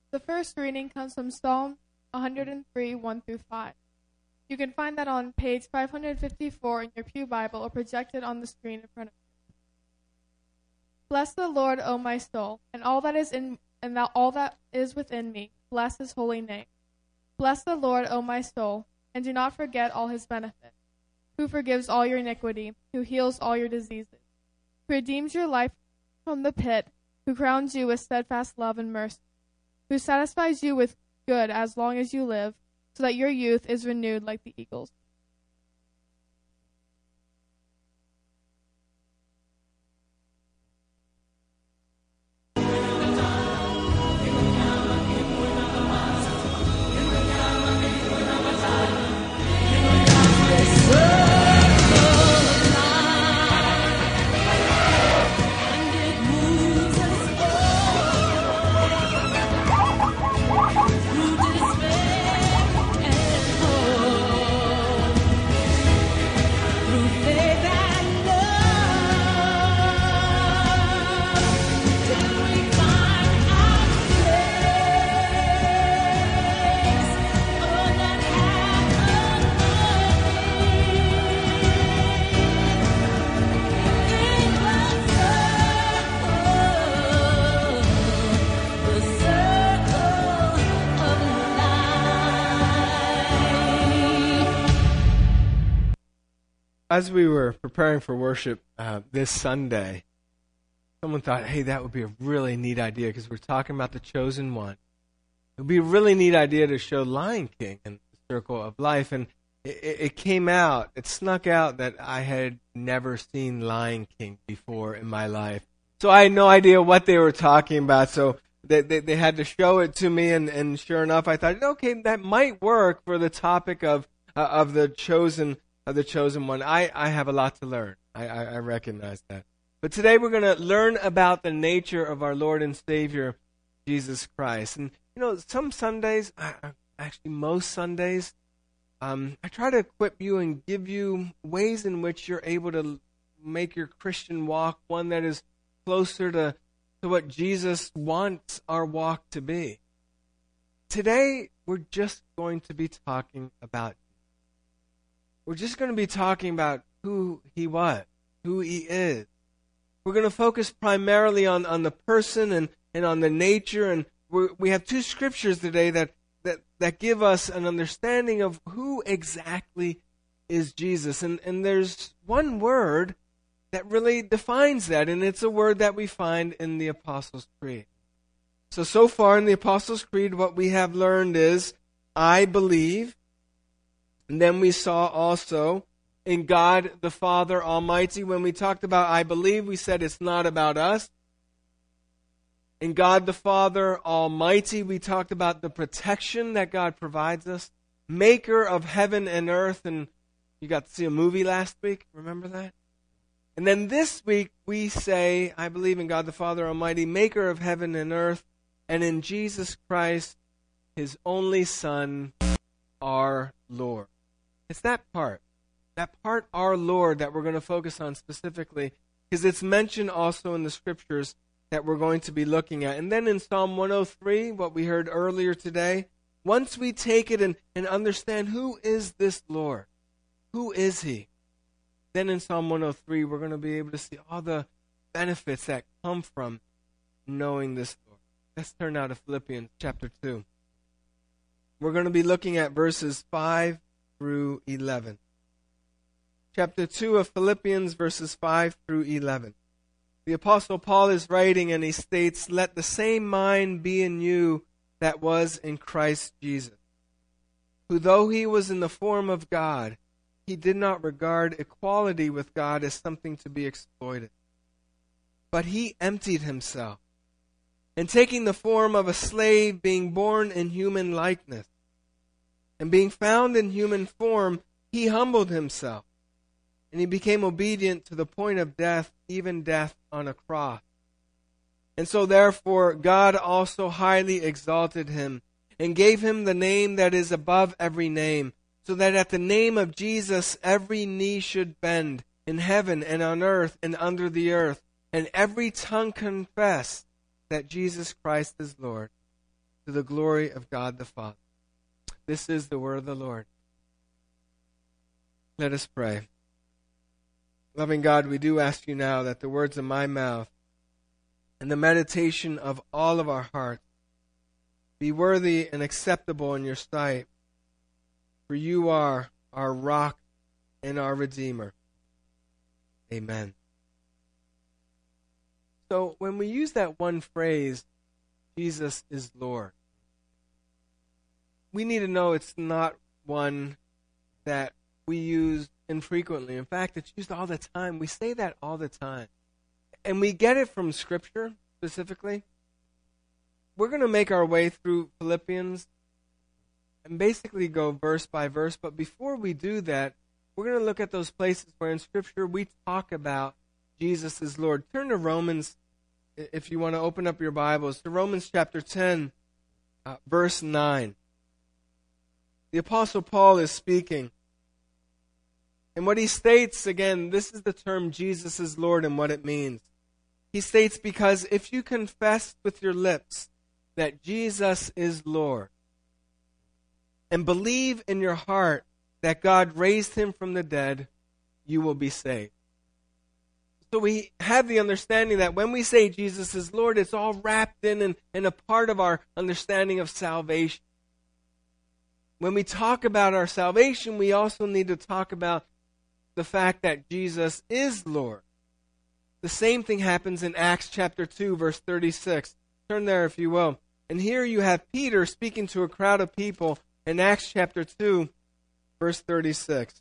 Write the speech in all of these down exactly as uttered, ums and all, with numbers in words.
The first reading comes from Psalm one hundred three, one through five. You can find that on page five hundred fifty-four in your pew Bible or projected on the screen in front of you. Bless the Lord, O my soul, and all that is in and that all that is within me. Bless his holy name. Bless the Lord, O my soul, and do not forget all his benefits, who forgives all your iniquity, who heals all your diseases, who redeems your life from the pit, who crowns you with steadfast love and mercy, who satisfies you with good as long as you live, so that your youth is renewed like the eagles. As we were preparing for worship uh, this Sunday, someone thought, hey, that would be a really neat idea because we're talking about the chosen one. It would be a really neat idea to show Lion King in the Circle of Life. And it, it came out, it snuck out that I had never seen Lion King before in my life. So I had no idea what they were talking about. So they, they, they had to show it to me. And, and sure enough, I thought, okay, that might work for the topic of uh, of the chosen of the chosen one. I, I have a lot to learn. I, I, I recognize that. But today we're going to learn about the nature of our Lord and Savior, Jesus Christ. And, you know, some Sundays, actually most Sundays, um, I try to equip you and give you ways in which you're able to make your Christian walk one that is closer to, to what Jesus wants our walk to be. Today, we're just going to be talking about We're just going to be talking about who he was, who he is. We're going to focus primarily on, on the person and, and on the nature. And we're, we have two scriptures today that, that, that give us an understanding of who exactly is Jesus. And, and there's one word that really defines that, and it's a word that we find in the Apostles' Creed. So, so far in the Apostles' Creed, what we have learned is, I believe. And then we saw also in God the Father Almighty. When we talked about I believe, we said it's not about us. In God the Father Almighty, we talked about the protection that God provides us. Maker of heaven and earth. And you got to see a movie last week. Remember that? And then this week we say, I believe in God the Father Almighty, maker of heaven and earth. And in Jesus Christ, his only Son, our Lord. It's that part, that part, our Lord, that we're going to focus on specifically, because it's mentioned also in the scriptures that we're going to be looking at. And then in Psalm one oh three, what we heard earlier today, once we take it and, and understand who is this Lord, who is he, then in Psalm one oh three, we're going to be able to see all the benefits that come from knowing this Lord. Let's turn now to Philippians chapter two. We're going to be looking at verses five through eleven. Chapter two of Philippians, verses five through eleven. The Apostle Paul is writing and he states, let the same mind be in you that was in Christ Jesus, who though he was in the form of God, he did not regard equality with God as something to be exploited. But he emptied himself, and taking the form of a slave, being born in human likeness, and being found in human form, he humbled himself, and he became obedient to the point of death, even death on a cross. And so therefore God also highly exalted him, and gave him the name that is above every name, so that at the name of Jesus every knee should bend, in heaven and on earth and under the earth, and every tongue confess that Jesus Christ is Lord, to the glory of God the Father. This is the word of the Lord. Let us pray. Loving God, we do ask you now that the words of my mouth and the meditation of all of our hearts be worthy and acceptable in your sight, for you are our rock and our Redeemer. Amen. So when we use that one phrase, Jesus is Lord, we need to know it's not one that we use infrequently. In fact, it's used all the time. We say that all the time. And we get it from Scripture, specifically. We're going to make our way through Philippians and basically go verse by verse. But before we do that, we're going to look at those places where in Scripture we talk about Jesus as Lord. Turn to Romans, if you want to open up your Bibles, to Romans chapter ten, uh, verse nine. The Apostle Paul is speaking. And what he states, again, this is the term Jesus is Lord and what it means. He states, because if you confess with your lips that Jesus is Lord and believe in your heart that God raised him from the dead, you will be saved. So we have the understanding that when we say Jesus is Lord, it's all wrapped in and, and a part of our understanding of salvation. When we talk about our salvation, we also need to talk about the fact that Jesus is Lord. The same thing happens in Acts chapter two, verse thirty-six. Turn there if you will. And here you have Peter speaking to a crowd of people in Acts chapter two, verse thirty-six.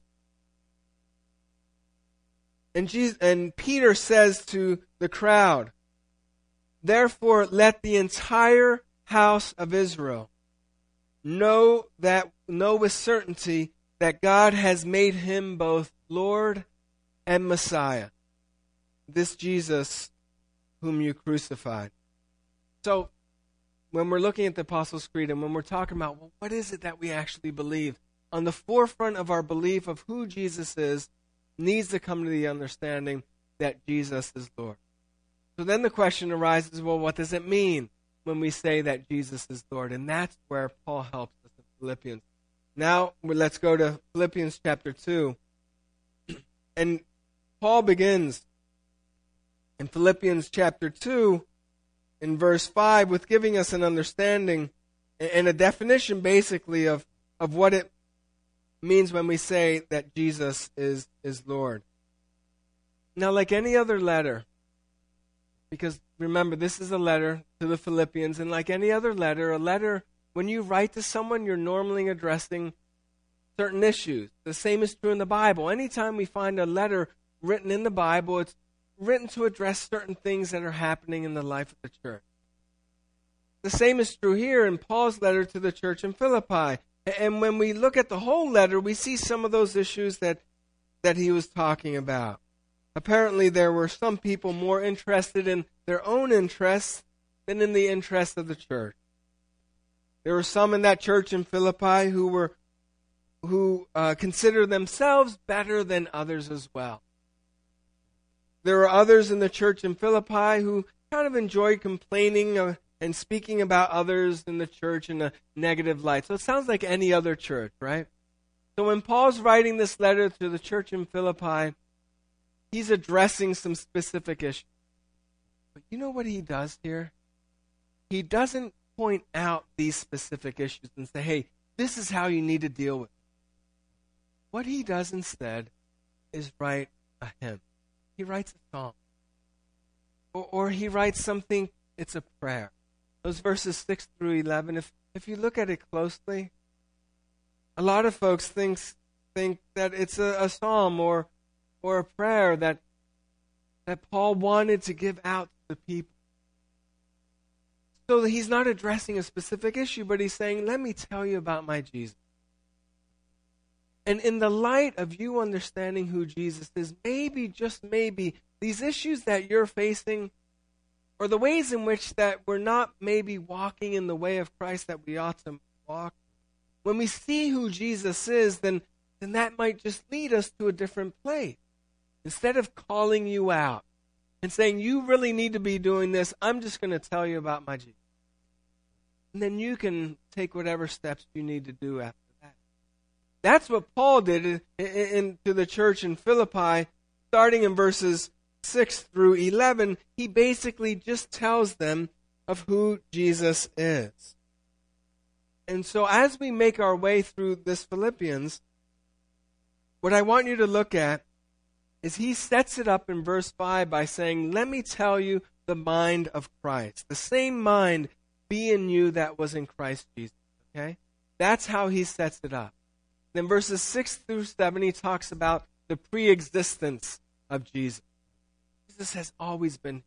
And, Jesus, and Peter says to the crowd, therefore let the entire house of Israel know that know with certainty that God has made him both Lord and Messiah, this Jesus whom you crucified. So, when we're looking at the Apostles' Creed and when we're talking about, well, what is it that we actually believe? On the forefront of our belief of who Jesus is needs to come to the understanding that Jesus is Lord. So then the question arises, well, what does it mean when we say that Jesus is Lord? And that's where Paul helps us in Philippians. Now, let's go to Philippians chapter two. And Paul begins in Philippians chapter two, in verse five, with giving us an understanding and a definition, basically, of, of what it means when we say that Jesus is, is Lord. Now, like any other letter, because remember, this is a letter to the Philippians, and like any other letter, a letter, when you write to someone, you're normally addressing certain issues. The same is true in the Bible. Anytime we find a letter written in the Bible, it's written to address certain things that are happening in the life of the church. The same is true here in Paul's letter to the church in Philippi. And when we look at the whole letter, we see some of those issues that, that he was talking about. Apparently, there were some people more interested in their own interests than in the interests of the church. There were some in that church in Philippi who were who uh, consider themselves better than others as well. There were others in the church in Philippi who kind of enjoyed complaining uh, and speaking about others in the church in a negative light. So it sounds like any other church, right? So when Paul's writing this letter to the church in Philippi, he's addressing some specific issues. But you know what he does here? He doesn't point out these specific issues and say, hey, this is how you need to deal with it. What he does instead is write a hymn. He writes a song. Or, or he writes something, it's a prayer. Those verses six through eleven, if, if you look at it closely, a lot of folks think, think that it's a, a psalm or, or a prayer that, that Paul wanted to give out to the people. So he's not addressing a specific issue, but he's saying, let me tell you about my Jesus. And in the light of you understanding who Jesus is, maybe, just maybe, these issues that you're facing, or the ways in which that we're not maybe walking in the way of Christ that we ought to walk, when we see who Jesus is, then, then that might just lead us to a different place. Instead of calling you out and saying, you really need to be doing this, I'm just going to tell you about my Jesus. and then you can take whatever steps you need to do after that. That's what Paul did in, in, in, to the church in Philippi, starting in verses six through eleven. He basically just tells them of who Jesus is. And so as we make our way through this Philippians, what I want you to look at is he sets it up in verse five by saying, let me tell you the mind of Christ. The same mind be in you that was in Christ Jesus. Okay? That's how he sets it up. Then verses six through seven, he talks about the pre-existence of Jesus. Jesus has always been.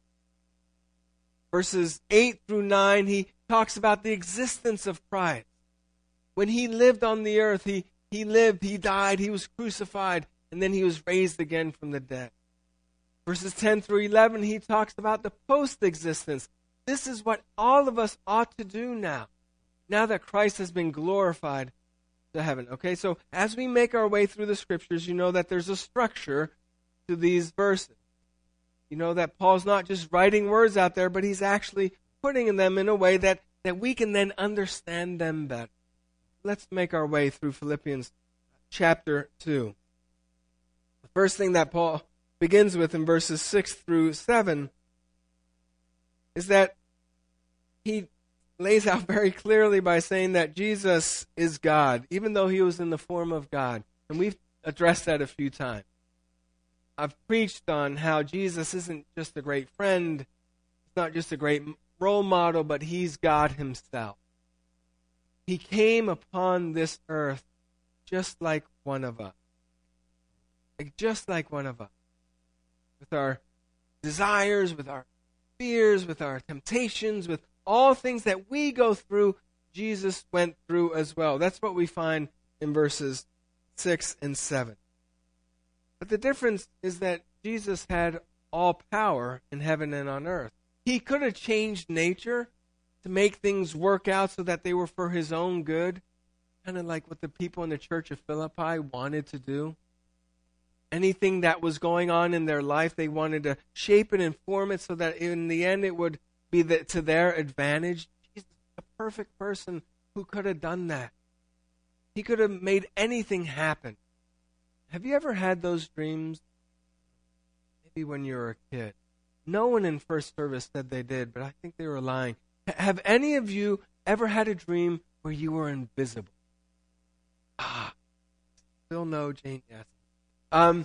Verses eight through nine, he talks about the existence of Christ. When he lived on the earth, he, he lived, he died, he was crucified, and then he was raised again from the dead. Verses ten through eleven, he talks about the post-existence. This is what all of us ought to do now, now that Christ has been glorified to heaven. Okay, so as we make our way through the scriptures, you know that there's a structure to these verses. You know that Paul's not just writing words out there, but he's actually putting them in a way that, that we can then understand them better. Let's make our way through Philippians chapter two. The first thing that Paul begins with in verses six through seven is that he lays out very clearly by saying that Jesus is God, even though he was in the form of God. And we've addressed that a few times. I've preached on how Jesus isn't just a great friend, he's not just a great role model, but he's God himself. He came upon this earth just like one of us. Like just like one of us. With our desires, with our fears, with our temptations, with all things that we go through, Jesus went through as well. That's what we find in verses six and seven. But the difference is that Jesus had all power in heaven and on earth. He could have changed nature to make things work out so that they were for his own good, kind of like what the people in the church of Philippi wanted to do. Anything that was going on in their life, they wanted to shape it and form it so that in the end it would be the, to their advantage. Jesus is a perfect person who could have done that. He could have made anything happen. Have you ever had those dreams? Maybe when you were a kid. No one in first service said they did, but I think they were lying. Have any of you ever had a dream where you were invisible? Ah, still no, Jane, yes. Um,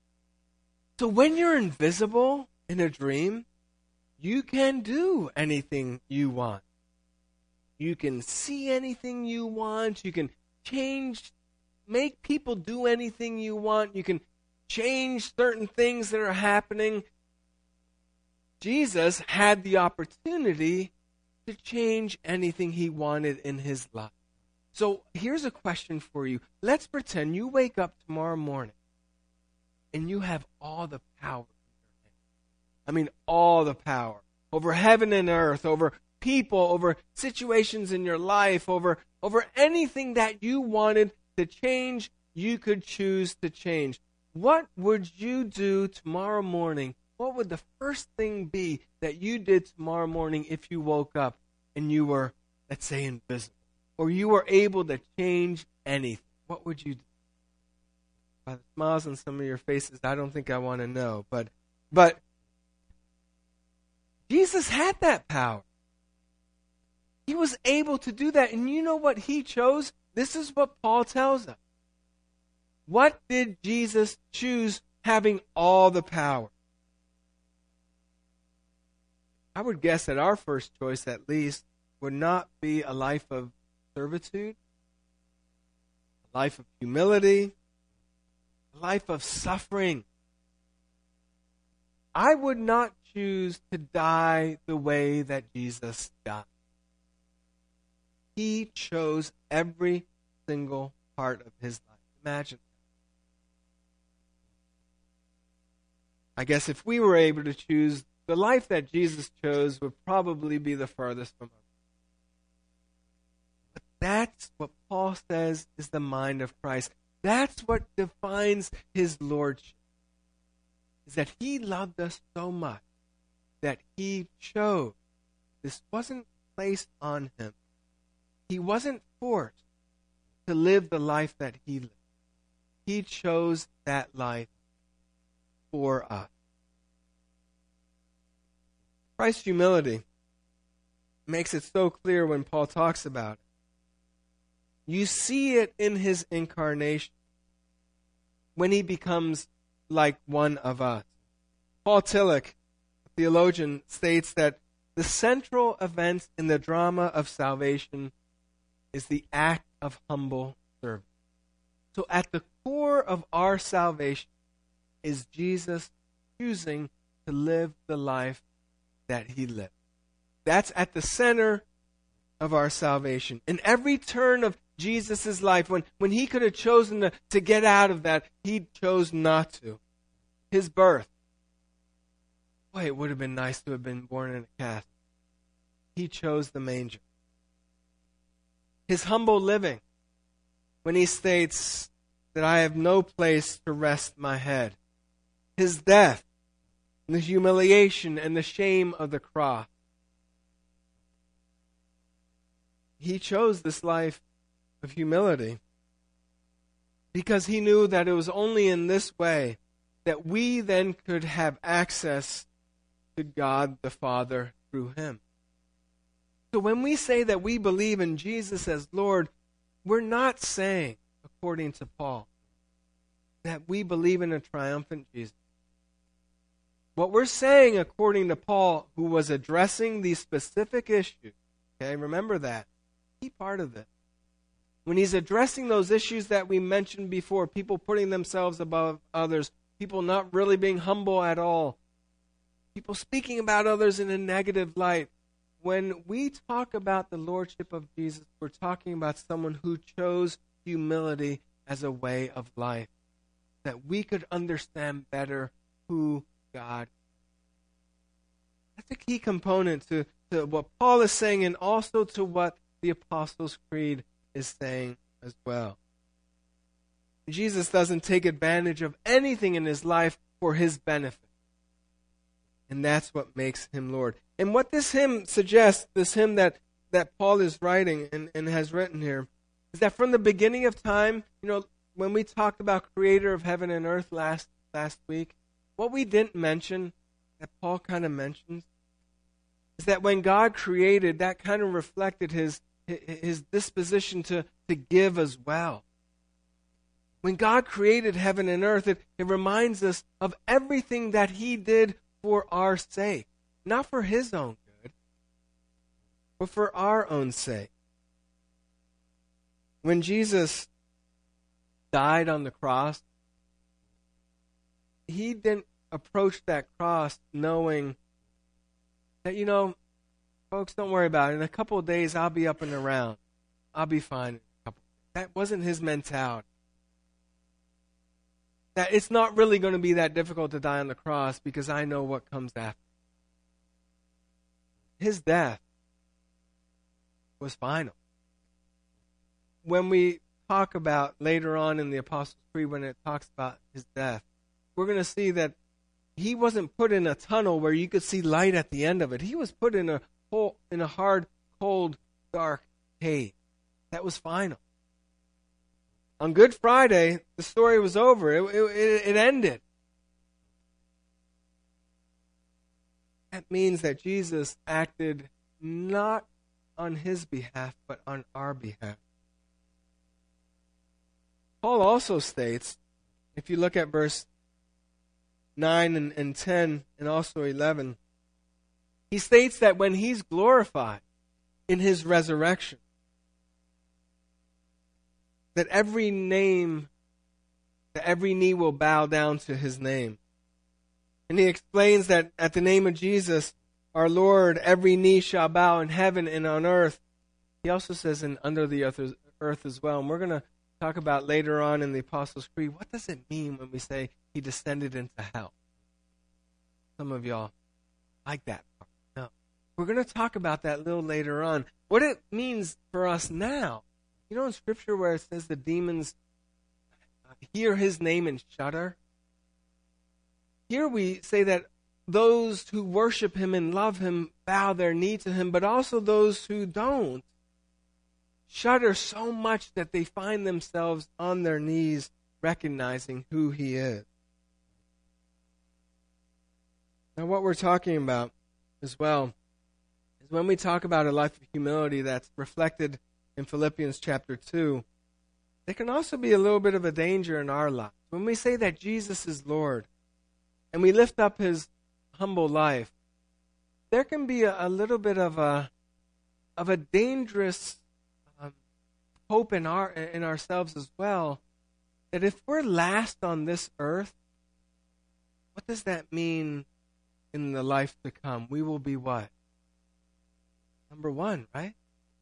so when you're invisible in a dream, you can do anything you want. You can see anything you want. You can change, make people do anything you want. You can change certain things that are happening. Jesus had the opportunity to change anything he wanted in his life. So here's a question for you. Let's pretend you wake up tomorrow morning and you have all the power in your hand. I mean, all the power over heaven and earth, over people, over situations in your life, over, over anything that you wanted to change, you could choose to change. What would you do tomorrow morning? What would the first thing be that you did tomorrow morning if you woke up and you were, let's say, invisible? Or you were able to change anything? What would you do? By the smiles on some of your faces, I don't think I want to know. But, but Jesus had that power. He was able to do that. And you know what he chose? This is what Paul tells us. What did Jesus choose having all the power? I would guess that our first choice, at least, would not be a life of servitude, a life of humility, a life of suffering. I would not choose to die the way that Jesus died. He chose every single part of his life. Imagine that. I guess if we were able to choose, the life that Jesus chose would probably be the farthest from us. But that's what Paul says is the mind of Christ. That's what defines his lordship. Is that he loved us so much that he chose. This wasn't placed on him. He wasn't forced to live the life that he lived. He chose that life for us. Christ's humility makes it so clear when Paul talks about it. You see it in his incarnation when he becomes like one of us. Paul Tillich, a theologian, states that the central event in the drama of salvation is the act of humble service. So at the core of our salvation is Jesus choosing to live the life that he lived. That's at the center of our salvation. In every turn of Jesus' life, when, when he could have chosen to, to get out of that, he chose not to. His birth. Boy, it would have been nice to have been born in a castle. He chose the manger. His humble living, when he states that I have no place to rest my head. His death, the humiliation and the shame of the cross. He chose this life of humility because he knew that it was only in this way that we then could have access to God the Father through him. So when we say that we believe in Jesus as Lord, we're not saying, according to Paul, that we believe in a triumphant Jesus. What we're saying, according to Paul, who was addressing these specific issues, okay, remember that, key part of this. When he's addressing those issues that we mentioned before, people putting themselves above others, people not really being humble at all, people speaking about others in a negative light. When we talk about the Lordship of Jesus, we're talking about someone who chose humility as a way of life, that we could understand better who God is. That's a key component to, to what Paul is saying and also to what the Apostles' Creed is saying as well. Jesus doesn't take advantage of anything in his life for his benefit. And that's what makes him Lord. And what this hymn suggests, this hymn that, that Paul is writing and, and has written here, is that from the beginning of time, you know, when we talked about creator of heaven and earth last last week, what we didn't mention, that Paul kind of mentions, is that when God created, that kind of reflected his his disposition to, to give as well. When God created heaven and earth, it, it reminds us of everything that he did for our sake. Not for his own good, but for our own sake. When Jesus died on the cross, he didn't approach that cross knowing that, you know, folks, don't worry about it. In a couple of days, I'll be up and around. I'll be fine in a couple of days. That wasn't his mentality. That it's not really going to be that difficult to die on the cross because I know what comes after. His death was final. When we talk about later on in the Apostles' Creed, when it talks about his death, we're going to see that he wasn't put in a tunnel where you could see light at the end of it. He was put in a hole, in a hard, cold, dark cave. That was final. On Good Friday, the story was over. It, it, it ended. That means that Jesus acted not on his behalf, but on our behalf. Paul also states, if you look at verse nine and, and ten and also eleven, he states that when he's glorified in his resurrection, that every name, that every knee will bow down to his name. And he explains that at the name of Jesus, our Lord, every knee shall bow in heaven and on earth. He also says in under the earth, earth as well. And we're going to talk about later on in the Apostles' Creed, what does it mean when we say he descended into hell? Some of y'all like that part. No. We're going to talk about that a little later on. What it means for us now. You know in Scripture where it says the demons hear his name and shudder? Here we say that those who worship him and love him bow their knee to him, but also those who don't shudder so much that they find themselves on their knees recognizing who he is. Now, what we're talking about as well is when we talk about a life of humility that's reflected in Philippians chapter two, there can also be a little bit of a danger in our lives. When we say that Jesus is Lord and we lift up his humble life, there can be a, a little bit of a of a dangerous um, hope in our in ourselves as well, that if we're last on this earth, what does that mean in the life to come? We will be what? Number one, right?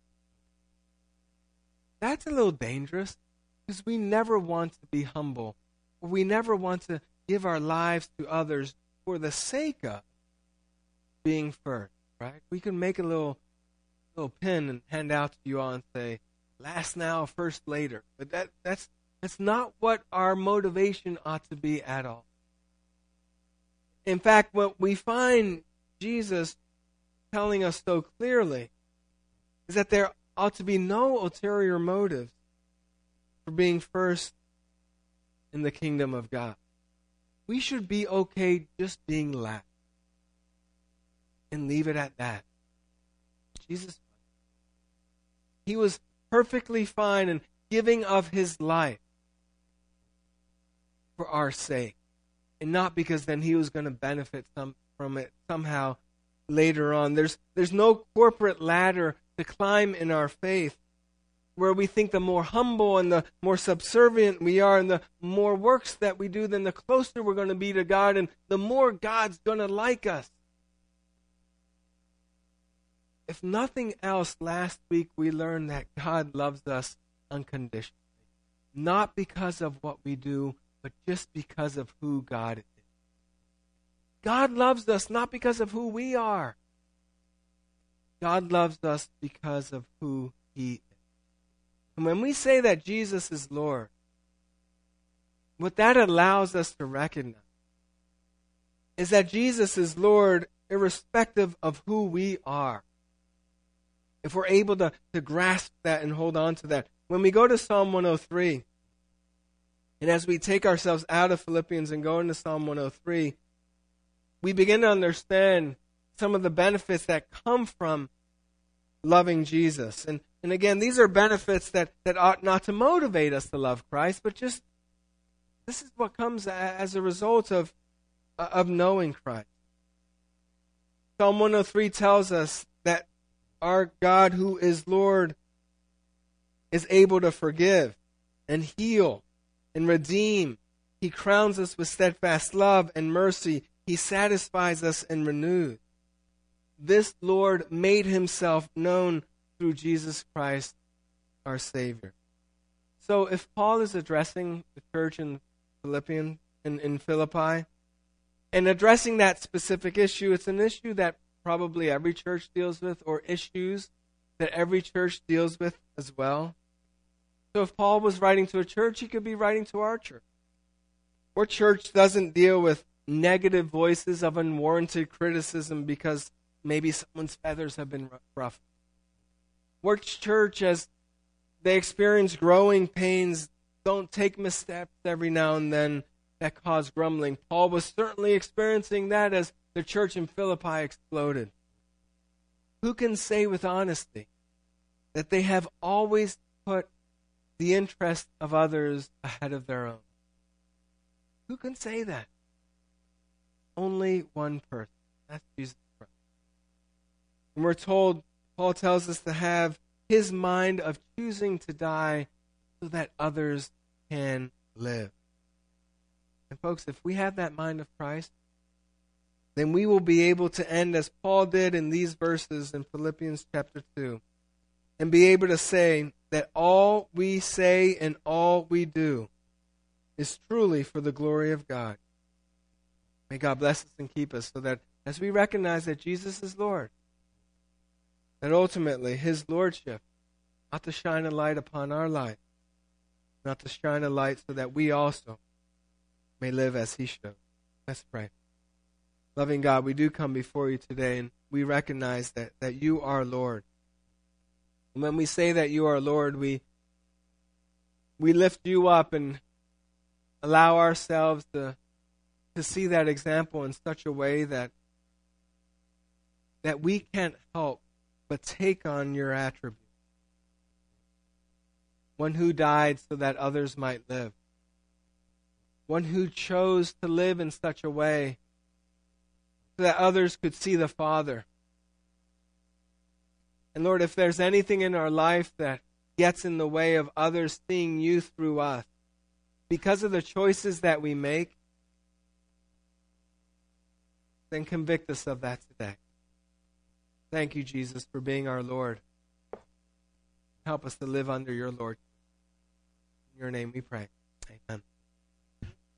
That's a little dangerous because we never want to be humble. We never want to give our lives to others for the sake of being first, right? We can make a little little pin and hand out to you all and say, last now, first later. But that that's that's not what our motivation ought to be at all. In fact, what we find Jesus telling us so clearly is that there ought to be no ulterior motives for being first in the kingdom of God. We should be okay just being last and leave it at that. Jesus, he was perfectly fine in giving of his life for our sake, and not because then he was going to benefit some from it somehow later on. There's there's no corporate ladder to climb in our faith where we think the more humble and the more subservient we are and the more works that we do, then the closer we're going to be to God and the more God's going to like us. If nothing else, last week we learned that God loves us unconditionally. Not because of what we do, but just because of who God is. God loves us not because of who we are. God loves us because of who he is. And when we say that Jesus is Lord, what that allows us to recognize is that Jesus is Lord irrespective of who we are. If we're able to, to grasp that and hold on to that. When we go to Psalm one oh three, and as we take ourselves out of Philippians and go into Psalm one oh three, we begin to understand some of the benefits that come from loving Jesus. And, and again, these are benefits that, that ought not to motivate us to love Christ, but just this is what comes as a result of, of knowing Christ. Psalm one oh three tells us that our God who is Lord is able to forgive and heal and redeem. He crowns us with steadfast love and mercy. He satisfies us and renews. This Lord made himself known through Jesus Christ, our Savior. So if Paul is addressing the church in Philippians, in, in Philippi, and addressing that specific issue, it's an issue that probably every church deals with, or issues that every church deals with as well. So if Paul was writing to a church, he could be writing to our church. Our church doesn't deal with negative voices of unwarranted criticism because maybe someone's feathers have been ruffled. Our church, as they experience growing pains, don't take missteps every now and then that cause grumbling. Paul was certainly experiencing that as the church in Philippi exploded. Who can say with honesty that they have always put the interest of others ahead of their own? Who can say that? Only one person. That's Jesus Christ. And we're told, Paul tells us to have his mind of choosing to die so that others can live. And folks, if we have that mind of Christ, then we will be able to end as Paul did in these verses in Philippians chapter two, and be able to say that all we say and all we do is truly for the glory of God. May God bless us and keep us so that as we recognize that Jesus is Lord, that ultimately his lordship ought to shine a light upon our life, not to shine a light so that we also may live as he should. Let's pray. Loving God, we do come before you today, and we recognize that, that you are Lord. And when we say that you are Lord, we we lift you up and allow ourselves to to see that example in such a way that that we can't help but take on your attributes. One who died so that others might live. One who chose to live in such a way so that others could see the Father. And Lord, if there's anything in our life that gets in the way of others seeing you through us, because of the choices that we make, then convict us of that today. Thank you, Jesus, for being our Lord. Help us to live under your Lord. In your name we pray. Amen.